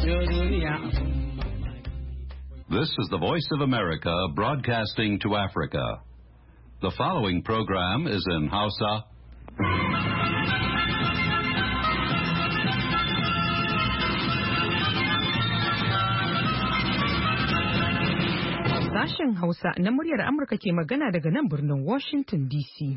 This is the Voice of America broadcasting to Africa. The following program is in Hausa. Sashen Hausa na muryar Amurka ke magana daga nan birnin Washington DC.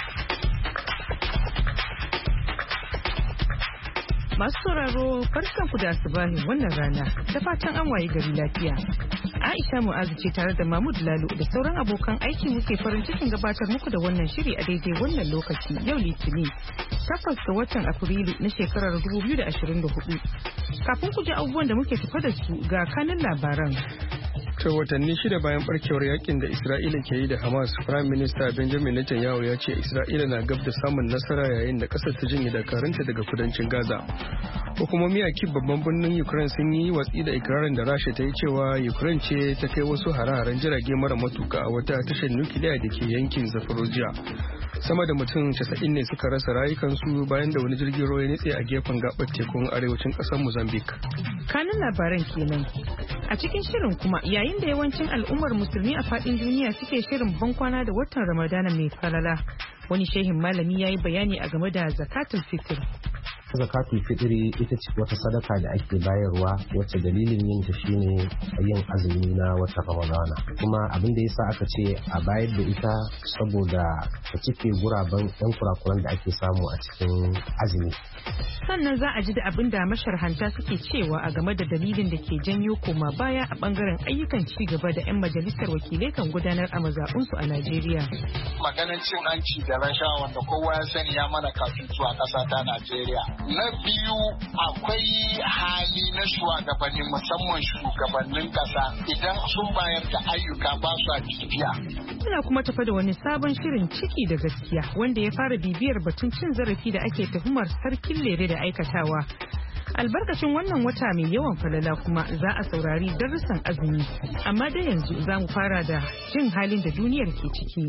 Masu sauraro barkanku da asubahin wannan rana da fatan an waye gari lafiya. Aisha Mu'azu ce tare da Mahmud Lalo da sauran abokan aiki muke farin cikin gabatar muku da wannan shiri a daidai wannan lokaci yau Litinin 8 ga watan Afrilu na shekarar 2024. Kafin ku ji abubuwan da muke tafa da su ga kanin labaran. Ta watanni shida bayan barkewar yakin da Isra'ila ke yi da Hamas, Prime Minister Benjamin Netanyahu ya ce Isra'ila na gab da samun nasara yayin da kasar ta janye dakarunta daga kudancin Gaza. Hukumomi a Kyiv babban birnin Ukraine sun yi watsi da ikirarin da Rasha ta yi cewa Ukraine ce ta kai wasu hare-haren jirage mara matuka a wata tashar nukiliya da ke yankin Zaporozhye. Sama da mutum 90 ne suka rasa rayukansu bayan da wani jirgin ruwa ya nitse a gefen gabar tekun arewacin kasar Mozambique. Kanin labaran kenan. A cikin shirin kuma yayin da yawancin al'ummar musulmi a fadin duniya suke shirin bankwana da watan Ramadana mai falala, wani shehin malami ya yi bayani a game da zakatul fitr. Zakatul fitri ita ce wata sadaka da ake bayarwa wacce dalilin yin ta shine yin azumi na watan Ramadana. Kuma abin da yasa aka ce a bayar da ita saboda ta cike guraben yan kurakuran da ake samu a cikin azumi. Sannan za a ji da abin da masharhanta suke cewa a game da dalilin da ke janyo koma baya a bangaren ayyukan ci gaba da 'yan majalisar wakilai kan gudanar a mazaɓunsu a Najeriya. Maganar cin hanci da rashawa wanda kowa ya sani ya mana kafin zuwa ƙasa ta Najeriya. Na biyu akwai hali na shugabanni musamman shugabannin ƙasa idan sun bayar da ayyuka ba su a bibiya. Muna kuma tafa da wani sabon shirin ciki da gaskiya wanda ya fara bibiyar batun cin zarafi da ake tuhumar sarkin lere da aikatawa. Albarkacin wannan wata mai yawan falala kuma za a saurari darussan azumi, amma da yanzu za mu fara da jin halin da duniyar ke ciki.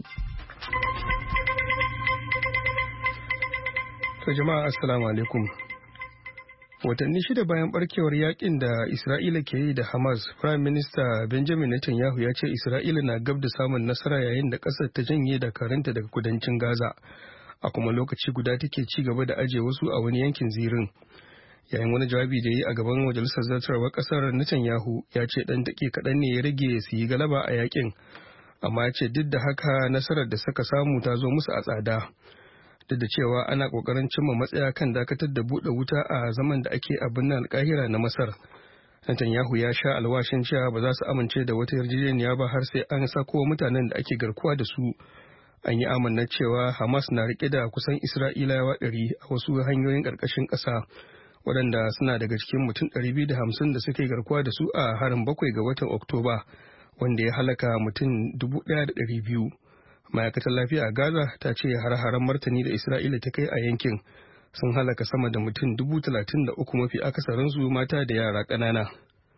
To jama'a assalamu alaikum. Watanni shida bayan barkewar yakin da Isra'ila ke yi da Hamas, Prime Minister Benjamin Netanyahu ya ce Isra'ila na gab da samun nasara yayin da ƙasar ta janye dakarunta daga kudancin Gaza. A kuma lokaci guda take ci gaba da aje wasu a wani yankin zirin. Yayin wani jawabi da yi a gaban majalisar zartarwar ƙasar, Netanyahu ya ce ɗan daƙi kaɗan ne ya rage su yi galaba a yakin. Amma ya ce duk da haka nasarar da suka samu ta zo musu a tsada. Duk da cewa ana kokarin cimma matsaya kan dakatar da buɗe wuta a zaman da ake a birnin Alkahira na Masar. Netanyahu ya sha alwashin cewa ba za su amince da wata yarjejeniya ba har sai an sako mutanen da ake garkuwa da su. An yi amanna cewa Hamas na rike da kusan Isra'ilawa 100 a wasu hanyoyin ƙarƙashin ƙasa, waɗanda suna daga cikin mutum 250 da suke garkuwa da su a harin 7 ga watan Oktoba, wanda ya halaka mutum 1,200. Ma'aikatar lafiya a Gaza ta ce har-haren martani da Isra'ila ta kai a yankin sun halaka sama da mutum 33,000 mafi akasarinsu mata da yara ƙanana.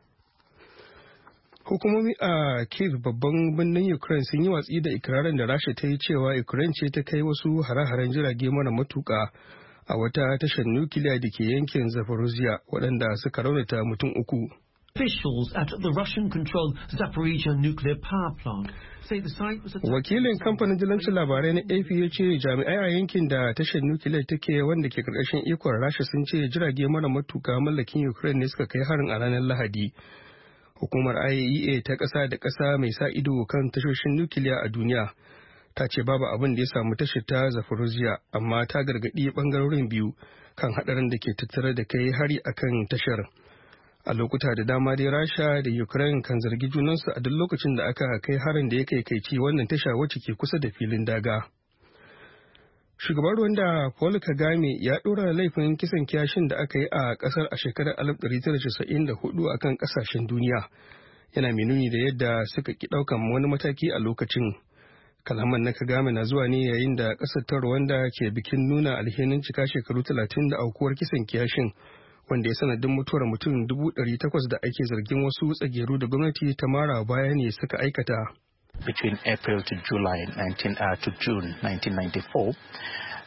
Hukumomi a Kyiv babban birnin Ukraine sun yi watsi da ikirarin da Rasha ta yi cewa Ukraine ce ta kai wasu hare-haren jirage mara matuƙa a wata tashar nukiliya da ke yankin Zaporozhye waɗanda suka raunata mutum 3. Officials at the Russian-controlled Zaporizhzhia nuclear power plant say the site was attacked. Wakilin kamfanin dillancin labarai na AP ya ce jami'ai a yankin da tashar nukiliyar take wanda ke karkashin ikon Rasha sun ce jirage mara matuka mallakin Ukraine ne suka kai harin a ranar Lahadi. Hukumar IAEA ta ƙasa da ƙasa mai sa ido kan tashoshin nukiliya a duniya ta ce babu abin da ya samu tashar ta Zaporozhye, amma ta gargaɗi ɓangarorin biyu kan haɗarin da ke tattare da kai hari akan tashar. A lokuta da dama dai Rasha da Ukraine kan zargi junansu a duk lokacin da aka kai harin da ya kaikaici wannan tasha wacce ke kusa da filin daga. Shugaban Rwanda Paul Kagame ya ɗora laifin kisan kiyashin da aka yi a ƙasar a shekarar 1994 akan ƙasashen duniya. Yana mai nuni da yadda suka ki ɗaukan wani mataki a lokacin. Kalaman na Kagame na zuwa ne yayin da ƙasar ta Rwanda ke bikin nuna alhinin cika shekaru 30 da aukuwar kisan kiyashin, wanda ya sanadin mutuwar mutum 800 da ake zargin wasu tsageru da gwamnati ta mara baya ne suka aikata. Between April to June 1994,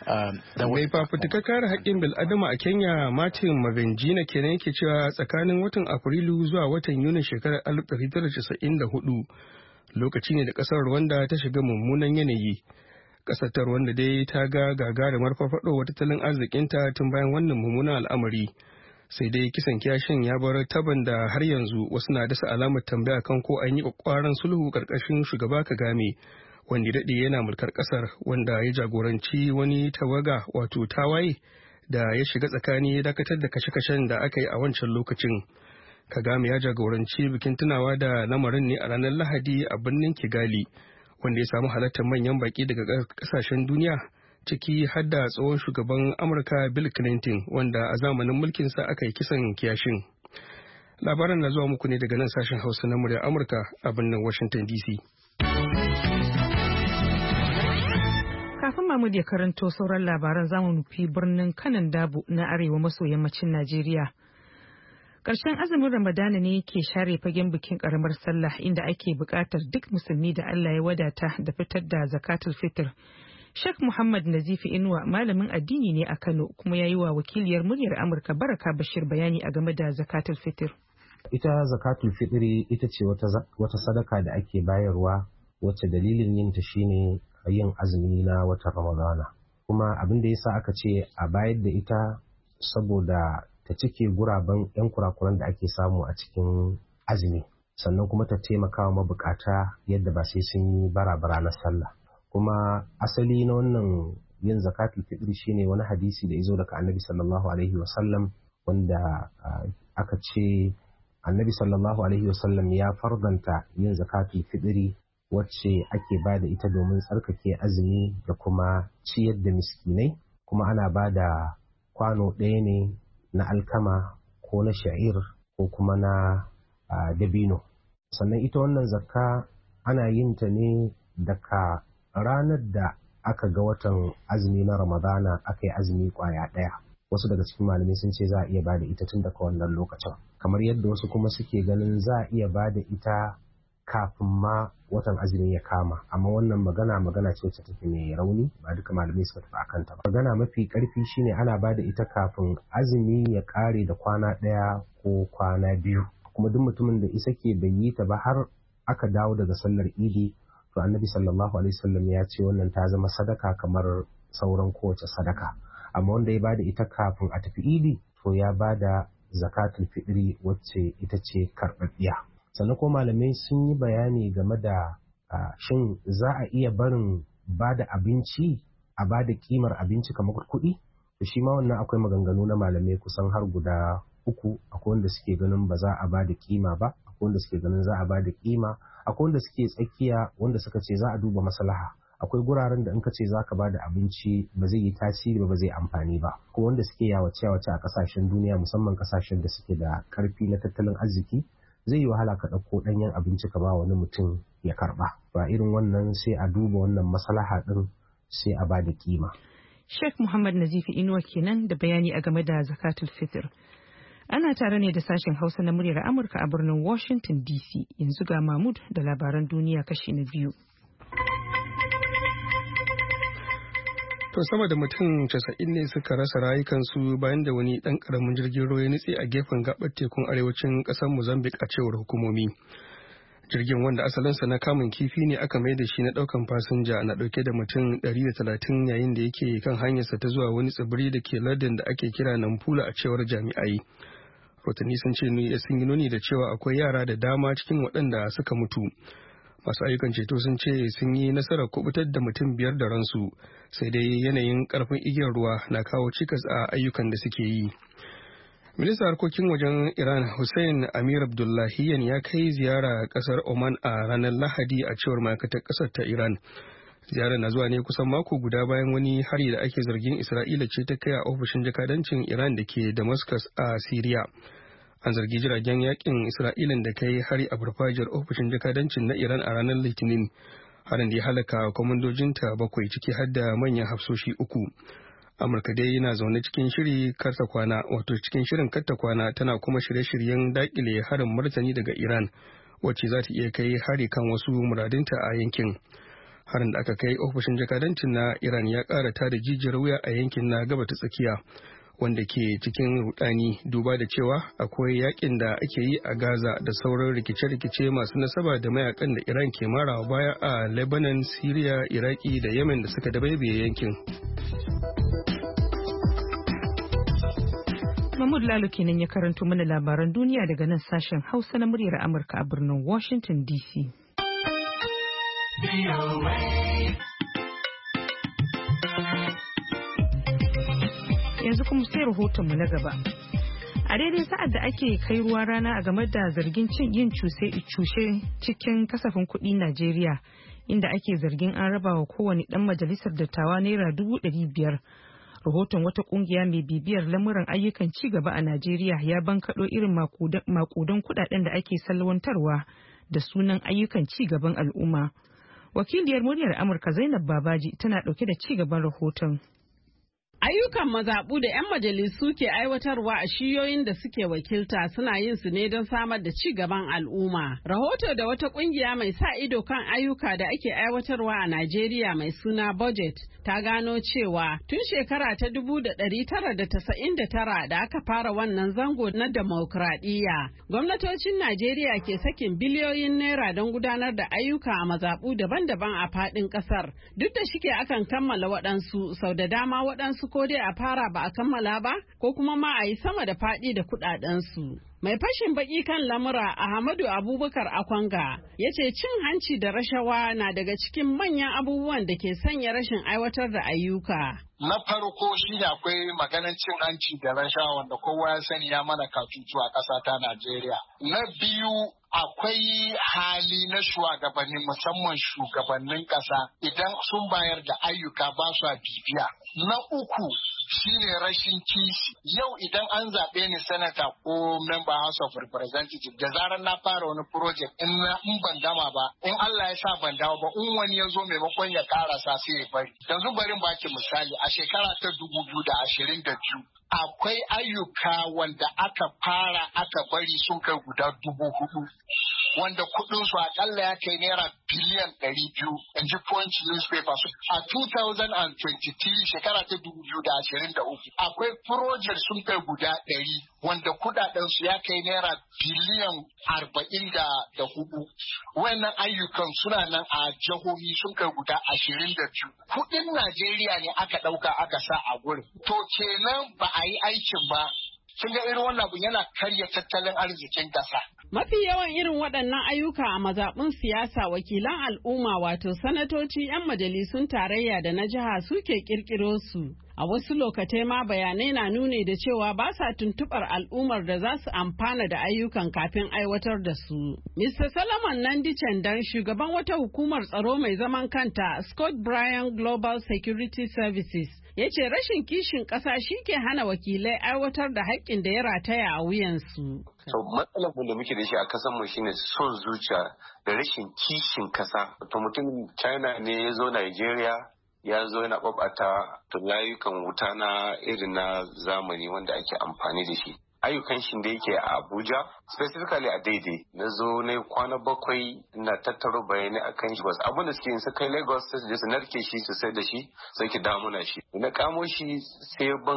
Mai fafutuka kare haƙƙin bil'adama a Kenya Martin Mavenjina kenan yake cewa tsakanin watan Afrilu zuwa watan Yunin shekarar 1994 lokaci ne da ƙasar Rwanda ta shiga mummunan yanayi. Ƙasar ta Rwanda dai ta ga gagarumar farfaɗowar tattalin arzikinta tun bayan wannan mummunan al'amari. Sai dai kisan kiyashin ya bar taban da har yanzu wasu na dasa alamar tambaya kan ko an yi ƙwaƙwaran sulhu ƙarƙashin shugaba Kagame. Wanda daɗe yana mulkar ƙasar, wanda ya jagoranci wani tawaga wato tawaye da ya shiga tsakani ya dakatar da kashe-kashen da aka yi a wancan lokacin. Kagame ya jagoranci bikin tunawa da lamarin ne a ranar Lahadi a birnin Kigali, wanda ya samu halartar manyan baki daga ƙasashen duniya, ciki har da tsohon shugaban Amurka Bill Clinton, wanda a zamanin mulkinsa aka yi kisan kiyashin. Labaran na zuwa muku ne daga nan sashen Hausa na muryar Amurka a birnin Washington DC. Kafin Mahmud ya karanto sauran labaran zamu nufi birnin Kanan Dabo na arewa maso yammacin Najeriya. Ƙarshen azumin Ramadana ne ke share fagen bikin ƙaramar sallah inda ake buƙatar duk musulmi da Allah ya wadata da fitar da zakatul fitr. Sheikh Muhammad Nazifi Inuwa malamin addini ne a Kano kuma ya yi wa wakiliyar muryar Amurka Baraka Bashir bayani a game da zakatul fitr. Ita zakatul fitri ita ce wata sadaka da ake bayarwa wacce dalilin yin ta shine yin azumi na watan Ramadana. Kuma abin da yasa aka ce a bayar da ita saboda ta cike guraben 'yan kurakuran da ake samu a cikin azumi, sannan kuma ta taimaka wa mabukata yadda ba sai sun yi bara na sallah. Kuma asali na wannan yin zakatul fitri shine wani hadisi da yazo daga Annabi sallallahu alaihi wasallam, wanda aka ce Annabi sallallahu alaihi wasallam ya fardanta yin zakatul fitri wacce ake ba da ita domin tsarkake azumi da kuma ciyar da miskinai, kuma ana ba da kwano ɗaya ne na alkama ko na sha'ir ko kuma na dabino. Sannan ita wannan zakka ana yin ta ne daga ranar da aka ga watan azumi na Ramadana aka yi azumi kwaya ɗaya. Wasu daga cikin malamai sun ce za a iya ba da ita tun daga wannan lokacin, kamar yadda wasu kuma suke ganin za a iya ba da ita kafin ma watan azumi ya kama, amma wannan magana ce wacce take mai rauni, ba duka malamai suka tafi akan ta ba. Magana mafi karfi shine ana ba da ita kafin azumi ya kare da kwana ɗaya ko kwana biyu, kuma duk mutumin da isa ke bai yi ta ba har aka dawo daga sallar idi, to Annabi sallallahu alaihi wasallam ya ce wannan ta zama sadaka kamar sauran kowace sadaka. Amma wanda ya ba da ita kafin a tafi idi, to ya ba da zakatul fitri wacce ita ce karɓaɓɓiya. Sannan ko malamai sun yi bayani game da shin za a iya barin ba da abinci a ba da kimar abinci kamar kuɗi? To shi ma wannan akwai maganganu na malamai kusan har guda uku. Akwai wanda suke ganin ba za a ba da kima ba, akwai wanda suke ganin za a ba da kima, akwai wanda suke tsakiya wanda suka ce za a duba maslaha. Akwai guraren da in ka ce za ka ba da abinci ba zai yi tasiri ba zai amfani ba, ko wanda suke yawace a kasashen duniya, musamman kasashen da suke da karfi na tattalin arziki, zai yi wahala ka ɗauko ɗanyen abinci ka ba wani mutum ya karɓa. Ba irin wannan sai a duba wannan maslaha ɗin sai a ba da kima. Sheikh Muhammad Nazifi Inuwa kenan da bayani a game da zakatul fitr. Ana tare ne da sashen Hausa na muryar Amurka a birnin Washington DC. Yanzu ga Mahmud da labaran duniya kashi na biyu. To sama da mutum 90 ne suka rasa rayukansu bayan da wani ɗan ƙaramin jirgin ruwa ya nutse a gefen gaɓar tekun arewacin ƙasar Mozambique a cewar hukumomi. Jirgin, wanda asalinsa na kamun kifi ne, aka mai da shi na ɗaukan fasinja, na ɗauke da mutum 130 yayin da yake kan hanyarsa ta zuwa wani tsibiri da ke lardin da ake kira Nampula a cewar jami'ai. Rotanni sun ce sun yi nuni da cewa akwai yara da dama cikin waɗanda suka mutu. Masu ayyukan ceto sun ce sun yi nasarar kubutar da mutum 5 da ransu, sai dai yanayin karfin igiyar ruwa na kawo cikas a ayyukan da suke yi. Ministan harkokin wajen Iran Hussein Amir Abdullahiyan ya kai ziyara kasar Oman a ranar Lahadi a cewar ma'aikatar kasar ta Iran. Ziyarar na zuwa ne kusan mako guda bayan wani hari da ake zargin Isra'ila ce ta kai a ofishin jakadancin Iran da ke Damascus a Syria. An zargi jiragen yakin Isra'ilan da kai hari a farfajiyar ofishin jakadancin na Iran a ranar Litinin, harin da ya halaka kwamandojinta 7 ciki har da manyan hafsoshi 3. Amurka dai yana zaune cikin shirin karta kwana tana kuma shirye-shiryen dakile harin martani daga Iran, wacce za ta iya kai hari kan wasu muradinta a yankin. Harin da aka kai ofishin jakadancin na Iran ya ƙara tada jijiyar wuya a yankin na gaba ta tsakiya, wanda ke cikin rudani duba da cewa akwai yakin da ake yi a Gaza da sauran rikice-rikice masu nasaba da mayakan da Iran ke marawa baya a Lebanon, Syria, Iraki da Yemen da suka dabaibaye yankin. Mahmud Lalo kenan ya karanto mana labaran duniya daga nan sashen Hausa na muryar Amurka a birnin Washington DC. Yanzu kuma sai rahotonmu na gaba. A daidai sa'ad da ake kai ruwa rana a game da zargin yin cushe cikin kasafin kuɗi Najeriya, inda ake zargin an raba wa kowane ɗan majalisar dattawa naira 500,000. Rahoton wata kungiya mai bibiyar lamuran ayyukan ci gaba a Najeriya ya bankaɗo irin makudan kuɗaɗen da ake salwantarwa da sunan ayyukan ci gaban al'umma. Wakiliyar muryar Amurka Zainab Babaji tana ɗauke da ci gaban rahoton. Ayyukan mazaɓu da 'yan majalisu ke aiwatarwa a shiyoyin da suke wakilta suna yin su ne don samar da ci gaban al'umma. Rahoto da wata ƙungiya mai sa ido kan ayyuka da ake aiwatarwa a Najeriya mai suna Budget ta gano cewa tun shekara ta 1999 da aka fara wannan zango na demokradiyya, gwamnatocin Najeriya ke sakin biliyoyin naira don gudanar da ayyuka a mazaɓu daban-daban a faɗin ƙasar. Duk da shike akan kammala waɗansu, sau da dama waɗansu ko dai a fara ba a kammala ba ko kuma ma a yi sama da faɗi da kuɗaɗensu. Mai fashin baki kan lamura Ahmadu Abubakar Akwanga ya ce cin hanci da rashawa na daga cikin manyan abubuwan da ke sanya rashin aiwatar da ayyuka. Na farko shi ne akwai maganar cin hanci da rashawa wanda kowa ya sani ya mana katutu a ƙasa ta Najeriya. Na biyu akwai hali na shugabanni musamman shugabannin ƙasa idan sun bayar da ayyuka ba su bibiya. Na uku shine rashin kishi. Yau idan an zaɓe ni sanata ko member House of Representatives da zarar na fara wani project in ban gama ba, in Allah ya sa ban dawo ba, in wani ya zo maimakon ya karasa sai ya bari. Yanzu barin baki misali a shekara ta 2022 akwai ayyuka wanda aka fara aka bari sun kai guda 4,000 wanda kudin su akalla ya kai naira biliyan 200 in ji Punch newspaper. A 2023 shekara ta 2023 akwai project sun kai guda 100 wanda kudaden su ya kai naira biliyan 44. Wannan ayyukan suna nan a jihohi sun kai guda 22. Kudin Najeriya ne aka dauka aka sa a gurin. To kenan ba a yi aikin ba. Sun ga irin wannan abu yana karya tattalin arzikin ƙasa. Mafi yawan irin waɗannan ayyuka a mazaɓun siyasa wakilan al'umma wato sanatoci 'yan majalisun tarayya da na jiha suke ƙirƙiro su. A wasu lokatai ma bayanai na nuni da cewa ba sa tuntuɓar al'ummar da za su amfana da ayyukan kafin aiwatar da su. Mr. Solomon Nandi Chandan, shugaban wata hukumar tsaro mai zaman kanta Scott Bryan Global Security Services, ya ce rashin kishin ƙasa shi ke hana wakilai aiwatar da haƙƙin da ya rataya a wuyansu. Matsalar da muke da shi a kasan mu shine son zuciya da rashin kishin ƙasa. To mutum China ne ya zo Nigeria ya zo yana ɓaɓata layukan wuta na irin na zamani wanda ake amfani da shi. Ayyukan shi da yake a Abuja, specifically a Daidai, na zo na kwana 7 na tattaro bayanai akan shi. Wasu abin da suke yin su kai Lagos su narke shi su sai da shi sai ki damuna shi. Na kamo shi sai ban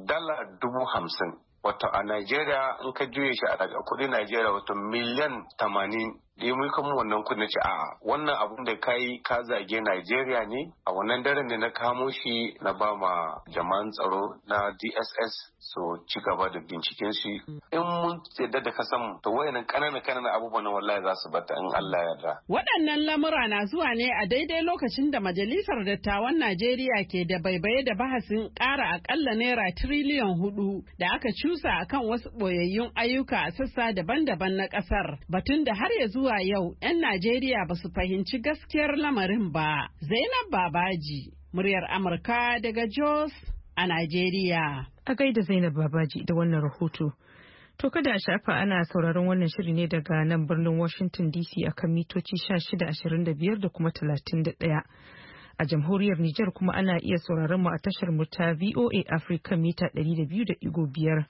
$50,000. Wato a Najeriya in ka juye shi a kudin Najeriya wato miliyan 80. Da ya mulka mu wannan kudin ce a wannan abun da kai ka zage Najeriya ne. A wannan daren da na kamo shi na ba ma jama'an tsaro na DSS so ci gaba da binciken shi. In mun yadda da kasan to wayannan kanana abubuwan wallahi za su bata in Allah ya yarda. Waɗannan lamura na zuwa ne a daidai lokacin da Majalisar Dattawan Najeriya ke da baibaye da bahasin ƙara akalla naira tiriliyan 4 da aka cusa akan wasu ɓoyayyun ayyuka a sassa daban-daban na ƙasar. Batun da har ya zuwa yau 'yan Najeriya ba su fahimci gaskiyar lamarin ba. Zainab Babaji, muryar Amurka daga Jos a Najeriya. A gaida Zainab Babaji da wannan rahoto. To kada a shafa ana sauraron wannan shiri ne daga nan birnin Washington DC akan mitoci 1625 da kuma 31. A jamhuriyar Nijar kuma ana iya sauraron mu a tashar mu ta VOA Africa mita 200.5.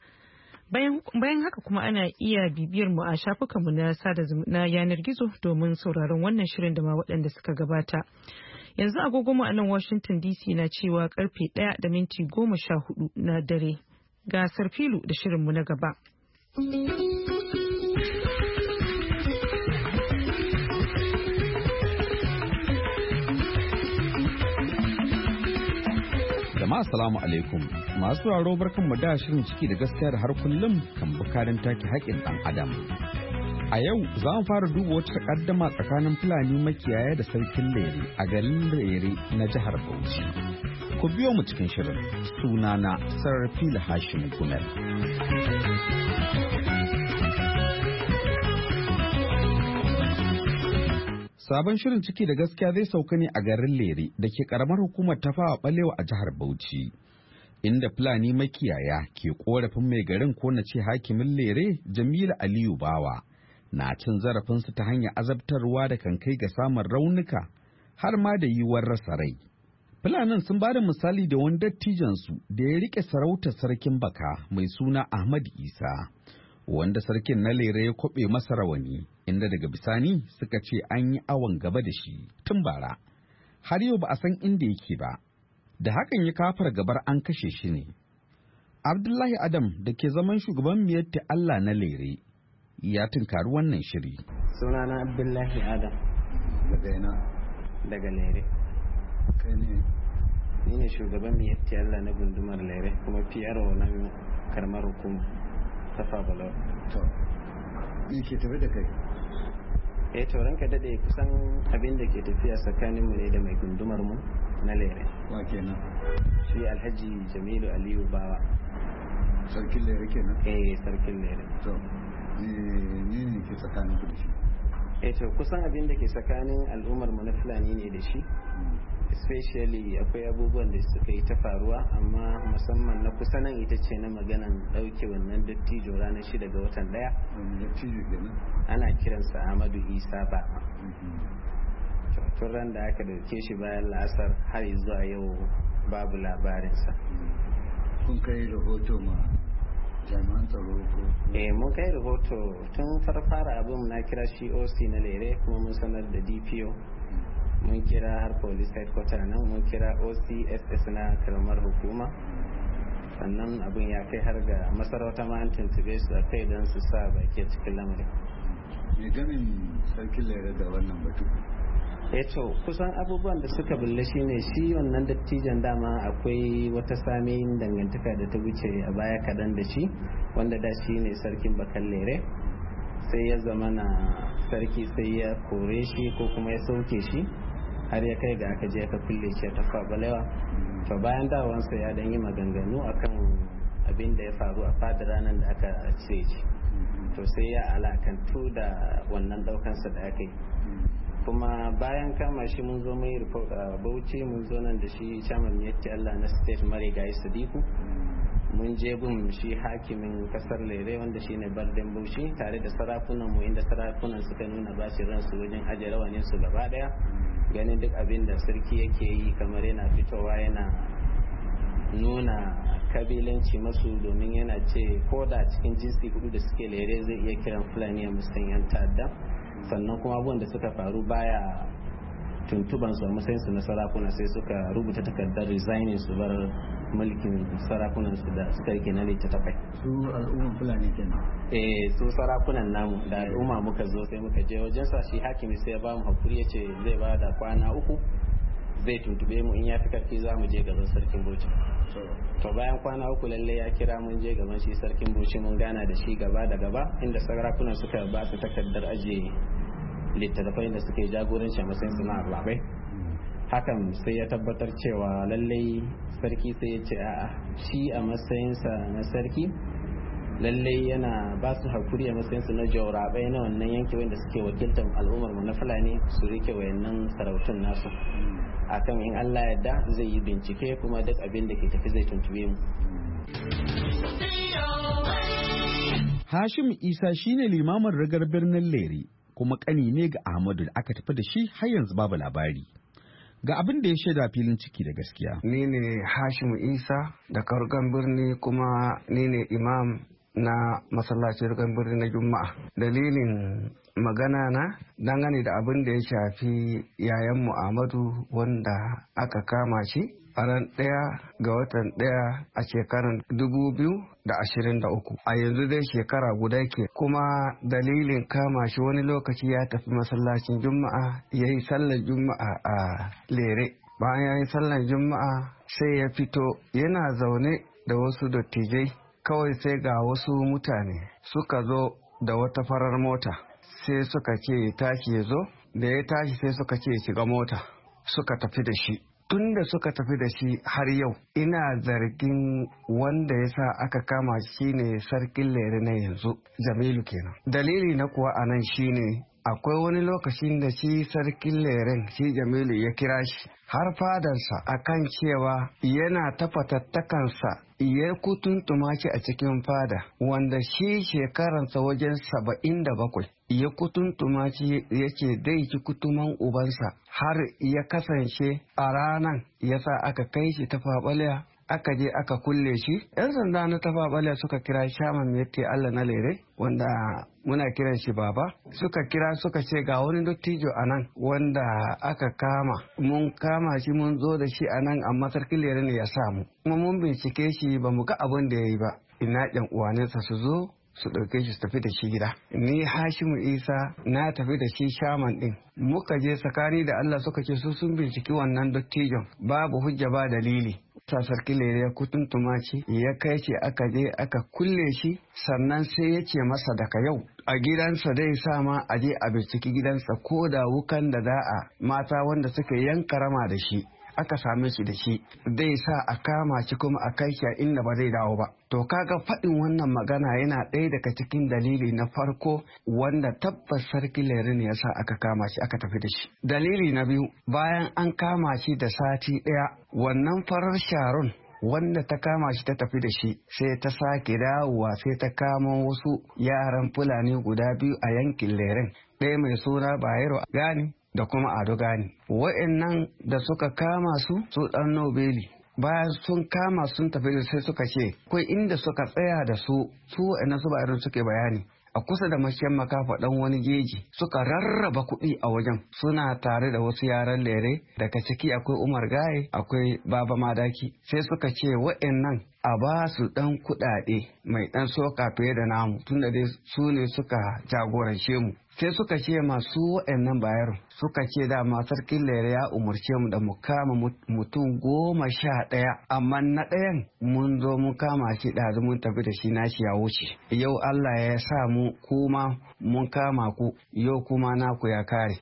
Bayan haka kuma ana iya bibiyar mu a shafukanmu na sada na yanar gizo domin sauraron wannan shirin da ma waɗanda suka gabata. Yanzu agogonmu a nan Washington DC na cewa karfe 1:14 na dare. Ga Sarfilu da shirinmu na gaba. Jama'a salamu alaikum. Masu sauraro barkanmu da shirin ciki da gaskiya da har kullum kan bukarin take haƙƙin ɗan adam. A yau za mu fara duba wata takaddama tsakanin Fulani makiyaya da sarkin Lere a garin Lere na jihar Bauchi. Ku biyo mu cikin shirin. Sunana Sarfila Hashim Gumel. Sabon shirin ciki da gaskiya zai sauka ne a garin Lere da ke karamar hukumar Tafawa Balewa a jihar Bauchi. Inda Fulani makiyaya ke korafin mai garin ko na ce hakimin Lere Jamilu Aliyu Bawa na cin zarafinsu ta hanyar azabtarwa da kan kai ga samun raunuka har ma da yiwuwar rasa rai. Fulanin sun ba da misali da wani dattijansu da ya rike sarautar sarkin baka mai suna Ahmad Isa, wanda sarkin na Lere ya kwaɓe masa rawani, inda daga bisani suka ce an yi awon gaba da shi tun bara. Har yau ba a san inda yake ba, da hakan ya kafar gabar an kashe shi ne. Abdullahi Adam da ke zaman shugaban Miyatti Allah na Lere ya tunkari wannan shiri. Sunana Abdullahi Adam. Daga ina? Daga Lere. Kai ne? Ni ne shugaban Miyatti Allah na gundumar Lere kuma PRO na karamar hukuma ta Fabalawa. To, me ke tafi da kai? To ranka dade kusan abin da ke tafiya tsakaninmu ne da mai gundumar mu na Lere. Wa kenan? Shi Alhaji Jamilu Aliyu Bawa. Sarkin Lere kenan? Sarkin Lere. To, ne ke tsakanin ku da shi? To kusan abin da ke tsakanin al'ummar mu na Fulani ne da shi. Especially akwai abubuwan da suka yi ta faruwa, amma musamman na kusa nan ita ce na maganan ɗauke wannan dattijo ranar 6 ga watan 1. Dattijo kenan? Ana kiransa Ahmadu Isa ba. Tun ran da aka dauke shi bayan la'asar har zuwa yau babu labarinsa. Kun kai rahoto ma jami'an tsaro ko? Mun kai rahoto tun fara abin na kira shi OC na Lere kuma mun sanar da DPO. Mun kira har police headquarter nan, mun kira OCSS na karamar hukuma. Sannan abin ya kai har ga masarauta ma an tuntube su a kai don su sa baki cikin lamarin. Me gamin sarkin Lere da wannan batu? To kusan abubuwan da suka bulle shine shi wannan dattijan dama akwai wata samiyin dangantaka da ta wuce a baya kadan da shi, wanda da shi ne sarkin bakan Lere, sai ya zama na sarki sai ya kore shi ko kuma ya sauke shi har ya kai ga aka je aka kulle shi ta Fabalewa. To bayan dawansa ya dan yi maganganu akan abin da ya faru a fadar ranar da aka cire shi, to sai ya alakantu da wannan daukansa da aka yi. Kuma bayan kama shi mun zo mai report a Bauchi, mun zo nan da shi chairman Miyatti Allah na state Marigayi Sadiku, mun je gun shi hakimin kasar Lere wanda shine Barden Bauchi tare da sarakunan mu, inda sarakunan suka nuna bacin ransu wajen aje rawanin su gaba daya, ganin duk abin da sarki yake yi kamar yana fitowa yana nuna kabilanci masu, domin yana ce ko da cikin jinsi 4 da suke Lere zai iya kiran Fulani a musayin yan ta'adda. Sannan kuma abubuwan da suka faru baya tuntuban su a matsayin su na sarakuna, sai suka rubuta takardar resigning su bar mulkin sarakunan su da suka rike na littattafai. Su al'umman Fulani kenan? Su sarakunan namu da al'umma muka zo sai muka je wajen sa, shi hakimi sai ya ba mu hakuri, yace zai ba da kwana 3 zai tuntube mu, in ya fi karfi za mu je gaban sarkin Bauchi. To bayan kwana 3 lalle ya kira mun je gaban shi sarkin Bauchi, mun gana da shi gaba da gaba, inda sarakunan suka ba su takardar ajiye littattafai da suke jagoranci a matsayin su na arlabai. Hakan sai ya tabbatar cewa lallai sarki sai ya ce a'a, shi a matsayinsa na sarki lallai yana ba su hakuri a matsayinsu na jaurabai na wannan yanki wanda suke wakiltar al'ummar mu na Fulani su rike wayannan sarautun nasu. Akan in Allah yadda zai yi bincike kuma duk abin da ke tafi zai tuntube mu. Hashim Isa shine limamin ragar birnin Lere kuma kani ne ga Ahmadu da aka tafi da shi har yanzu babu labari. Ga abin da ya shaida filin ciki da gaskiya. Ni ne Hashim Isa da Karugan birni kuma ni ne imam na masallacin rukan birni na Juma'a. Dalilin magana na dangane da abin da ya shafi yayan Muhammadu wanda aka kama shi a ran 1 ga watan 1 a shekarar 2023. A yanzu dai shekara guda ke, kuma dalilin kama shi wani lokaci ya tafi masallacin Juma'a ya yi sallar Juma'a a Lere. Bayan ya yi sallar Juma'a sai ya fito yana zaune da wasu dattijai, kawai sai ga wasu mutane suka zo da wata farar mota, sai suka ce tashi ya zo, da ya tashi sai suka ce shiga mota, suka tafi da shi. Tun da suka tafi da shi har yau ina zargin wanda ya sa aka kama shi ne sarkin Lere na yanzu, Jamilu kenan. Dalili na kuwa a nan shine akwai wani lokacin da shi sarkin Leren, shi Jamilu ya kira shi har fadarsa akan cewa yana ta fatattakansa ya kutuntuma shi a cikin fada, wanda shi shekaransa wajen 77. Ya kutuntuma shi ya ce dai ki kutuman ubansa, har ya kasance a ranan ya sa aka kai shi ta Faɓalewa, aka je aka kulle shi. 'Yan sanda na Tafa Balewa suka kira Shaman Mette Allah na Lere, wanda muna kiran shi baba. Suka kira suka ce ga wani dottijo a nan wanda aka kama. Mun kama shi mun zo da shi a nan, amma sarkin Lere ne ya samu. Kuma mun bincike shi ba mu ga abin da ya yi ba. Ina ƴan uwanensa su zo su ɗauke shi su tafi da shi gida. Ni Hashimu Isa na tafi da shi Shaman ɗin. Muka je tsakani da Allah suka ce su sun binciki wannan dottijon, babu hujja ba dalili. Sarki Lere ya kutuntuma shi, ya kai shi aka je aka kulle shi, sannan sai ya ce masa daga yau a gidansa dai sa ma a je a binciki gidansa ko da wukan da za a mata wanda suka yanka rama da shi aka same shi da shi, zai sa a kama shi kuma a kai shi a inda ba zai dawo ba. To kaga faɗin wannan magana yana ɗaya daga cikin dalili na farko wanda tabbas sarki Lere ne yasa aka kama shi aka tafi da shi. Dalili na biyu, bayan an kama shi da sati ɗaya, wannan farar Sharon wanda ta kama shi ta tafi da shi sai ta sake dawowa, sai ta kama wasu yaran Fulani guda biyu a yankin Leren, ɗaya mai suna Bayero Gani da kuma Ado Gani. Wa'annan da suka kama su ɗan Nobeli, bayan sun kama sun tafi da sai suka ce akwai inda suka tsaya da su wa'annan su Bayero suke bayani a kusa da mashiyan makafa ɗan wani jeji, suka rarraba kuɗi a wajen, suna tare da wasu yaran Lere, daga ciki akwai Umar Gaye, akwai Baba Madaki. Sai suka ce wa'annan a ba su ɗan kuɗaɗe mai ɗan soka fiye da namu, tunda dai su ne suka jagorance mu. Sai suka ce masu wa'annan Bayero, suka ce dama sarkin Lere ya umarce mu da mu kama mutum 11, amma na ɗayan mun zo mun kama shi ɗazu mun tafi da shi nashi ya wuce. Yau Allah ya sa mu kuma mun kama ku, yau kuma naku ya kare.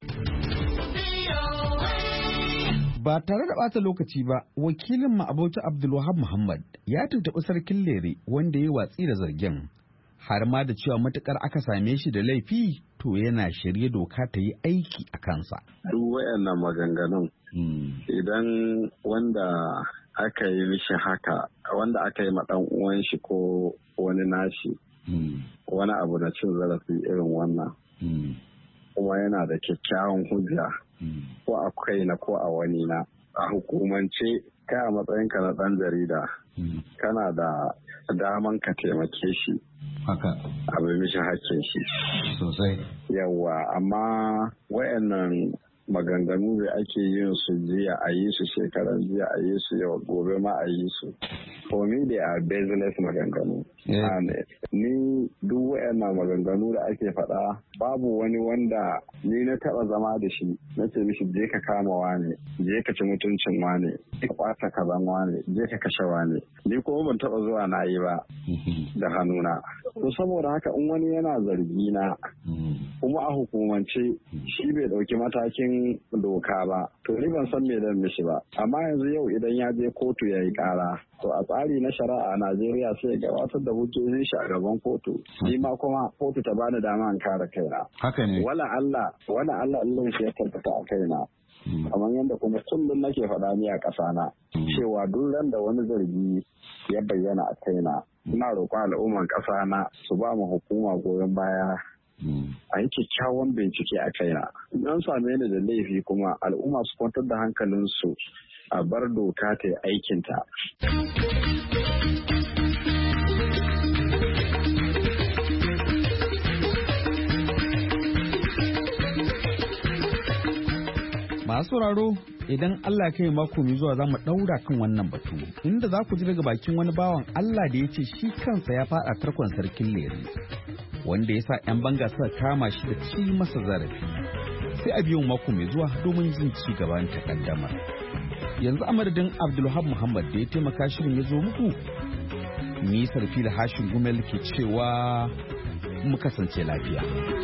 Ba tare da ɓata lokaci ba, wakilin mu Abauci Abdulwahab Muhammad ya tuntuɓi sarkin Lere wanda ya watsi da zargin, har ma da cewa matukar aka same shi da laifi to yana shirye doka ta yi aiki a kansa. Duk wayannan maganganun idan wanda aka yi mishi haka, wanda aka yi ma ɗan uwan shi ko wani nashi wani abu na cin zarafi irin wannan, kuma yana da kyakkyawan hujja ko a kaina ko a wani na, a hukumance kai a matsayinka na ɗan jarida kana da daman ka taimake shi haka abin mishi hakkin shi sosai. Yawwa, amma wayannan maganganu da ake yin su jiya a yi su, shekaran jiya a yi su, yau gobe ma a yi su, for me they are baseless maganganu. Ni duk wayannan maganganu da ake faɗa, babu wani wanda ni na taɓa zama da shi na ce mishi je ka kama wane, je ka ci mutuncin wane, ka ɓata kazan wane, je ka kashe wane. Ni kuma ban taɓa zuwa na yi ba da hannuna. To saboda haka in wani yana zargi na kuma a hukumance shi bai ɗauki matakin doka ba, to ni ban san me zan mishi ba. Amma yanzu yau idan ya je kotu ya yi ƙara, to a tsari na shari'a a Najeriya sai gabatar da hujjojin shi a gaban kotu, ni ma kuma kotu ta bani dama in kare kaina. Haka ne. Wala Allah Allah shi ya tabbata a kaina. Kamar yadda kuma kullum nake faɗa ni a ƙasa na cewa duk ran da wani zargi ya bayyana a kaina, ina roƙon al'umman ƙasa na su ba mu hukuma goyon baya a yi kyakkyawan bincike a kaina. In an same ni da laifi kuma al'umma su kwantar da hankalinsu a bar doka ta yi aikinta. Masu sauraro idan Allah kai mako mai zuwa za mu ɗaura kan wannan batu inda za ku ji daga bakin wani bawan Allah da ya ce shi kansa ya faɗa tarkon sarkin Lere wanda ya sa 'yan banga suka kama shi da ci masa zarafi. Sai a biyo mako mai zuwa domin jin ci gaban takaddamar. Yanzu a madadin Abdulwahab Muhammad da ya taimaka shirin ya zo muku, ni Sarfila Hashin Gumel ke cewa mu kasance lafiya.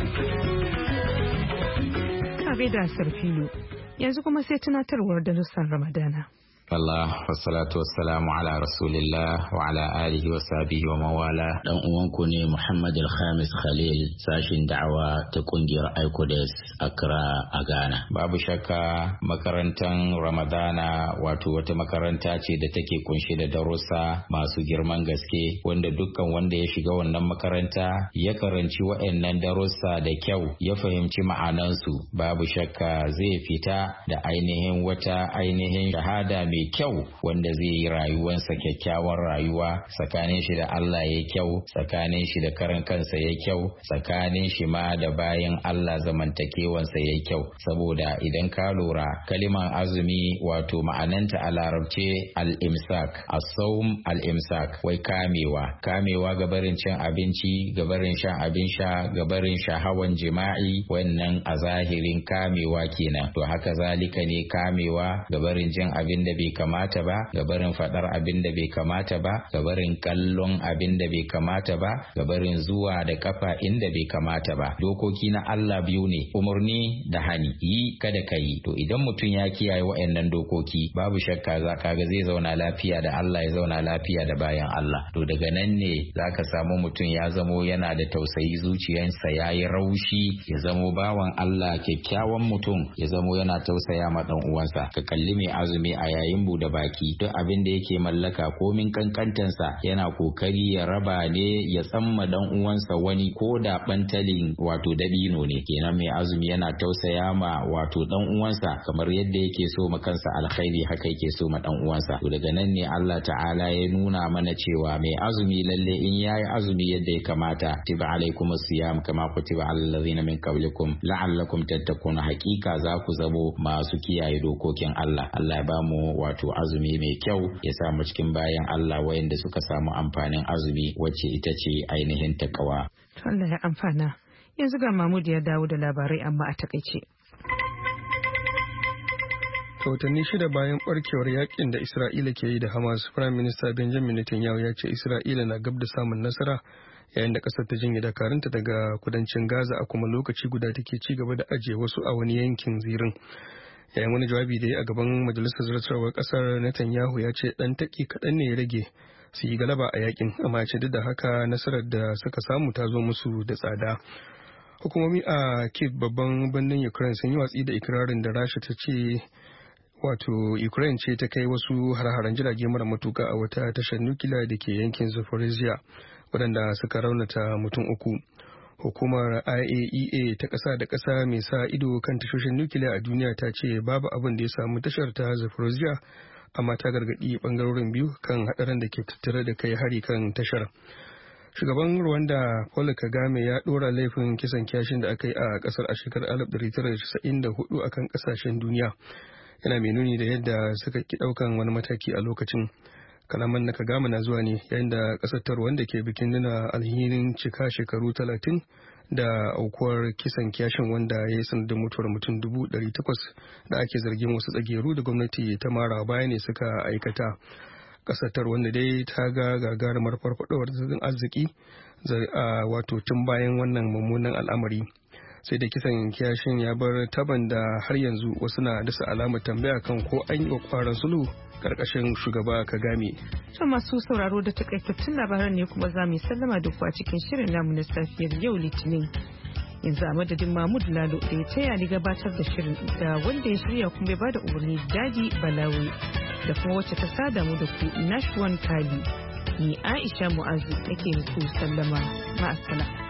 Ka da Sarfilo. Yanzu kuma sai tunatarwar darussan Ramadana. Allah wassalatu wassalamu ala rasulillah wa ala alihi wa sahbihi wa mawala. Dan uwanku ne Muhammad Al-Khamis Khalil, sashin da'awa ta kungiyar Icodes Accra a Ghana. Babu shakka makarantar Ramadana wato wata makaranta ce da take kunshe da darussa masu girman gaske wanda dukkan wanda ya shiga wannan makaranta ya karanci waɗannan darussa da kyau ya fahimci ma'anansu, babu shakka zai fita da wata shahada mai kyau wanda zai yi rayuwarsa kyakkyawar rayuwa, tsakanin shi da Allah ya kyau, tsakanin shi da karan kansa ya kyau, tsakanin shi ma da bayan Allah zamantakewansa ya kyau. Saboda idan ka lura kaliman azumi wato ma'ananta a larabce al-imsak, as-sawm al-imsak, wai kamewa gabarin cin abinci, gabarin shan abin sha, gabarin shahawan jima'i, wannan a zahirin kamewa kenan. To haka zalika ne kamewa gabarin jin abin da bai kamata ba, gabarin fadar abin da bai kamata ba, gabarin kallon abin da bai kamata ba, gabarin zuwa da kafa inda bai kamata ba. Dokoki na Allah biyu ne, umarni da hani, yi kada ka yi. To idan mutum ya kiyaye waɗannan dokoki, babu shakka za ka ga zai zauna lafiya da Allah, ya zauna lafiya da bayan Allah. To daga nan ne za ka samu mutum ya zamo yana da tausayi, zuciyarsa ya yi raushi, ya zamo bawan Allah kyakkyawan mutum, ya zamo yana tausaya ma dan uwansa. Ka kalli mai azumi a yayin bude baki, duk abin da yake mallaka komin kankantansa yana kokari ya raba ne ya tsamma dan uwansa wani ko da bantalin wato dabino ne. Kenan mai azumi yana tausaya ma wato dan uwansa kamar yadda yake so ma kansa alkhairi, haka yake so ma dan uwansa. To daga nan ne Allah ta'ala ya nuna mana cewa mai azumi lalle in yayi azumi yadda ya kamata, tiba alaikumus siyam kama kutiba alal ladzina min qablikum la'allakum tattaquna, hakika za ku zamo masu kiyaye dokokin Allah. Allah ya bamu wato azumi mai kyau, ya samu cikin bayan Allah wayanda suka samu amfanin azumi wacce ita ce ainihin takawa. Allah ya amfana. Yanzu ga Mahmud ya dawo da labarai amma a takaice. Watanni shida bayan barkewar yakin da Isra'ila ke yi da Hamas, Prime Minister Benjamin Netanyahu ya ce Isra'ila na gab da samun nasara yayin da kasar ta jinye dakarunta daga kudancin Gaza, a kuma lokaci guda take ci gaba da ajiye wasu a wani yankin zirin. Yayin wani jawabi da ya a gaban majalisar zartarwar kasar, Netanyahu ya ce dan taki kaɗan ne ya rage su yi galaba a yakin, amma ya ce duk da haka nasarar da suka samu ta zo musu da tsada. Hukumomi a Kyiv, babban birnin Ukraine, sun yi watsi da ikirarin da Rasha ta ce wato Ukraine ce ta kai wasu har-haren jirage mara matuka a wata tashar nukiliya da ke yankin Zaporizhia waɗanda suka raunata mutum 3. Hukumar IAEA ta ƙasa da ƙasa mai sa ido kan tashoshin nukiliya a duniya ta ce babu abin da ya samu tashar ta Zaporizhia, amma ta gargaɗi ɓangarorin biyu kan haɗarin da ke tattare da kai hari kan tashar. Shugaban Rwanda Paul Kagame ya ɗora laifin kisan kyashin da aka yi a ƙasar a shekarar 1994 akan ƙasashen duniya. Yana mai nuni da yadda suka ki ɗaukan wani mataki a lokacin. Kalaman na Kagame na zuwa ne yayin da ƙasar ta Rwanda ke bikin nuna alhinin cika shekaru 30 da aukuwar kisan kyashin wanda ya yi sanadin mutuwar mutum 800 da ake zargin wasu tsageru da gwamnati ta mara baya ne suka aikata. Ƙasar ta Rwanda dai ta ga gagarumar farfadowar tattalin arziki wato tun bayan wannan mummunan al'amari. Sai da kisan kiyashin ya bar taban da har yanzu wasu na dasa alamar tambaya kan ko an yi wa kwaran sulhu karkashin shugaba Kagame. To masu sauraro da takaitattun labaran ne kuma za mu sallama da ku a cikin shirin namu na safiyar yau Litinin. Yanzu a madadin Mahmud Lalo da ya taya ni gabatar da shirin da wanda ya shirya kuma ya bada umarni Dadi Balawi da kuma wacce ta sada mu da ku Nashwan Kali. Ni Aisha Mu'azu nake muku sallama. Ma'asala.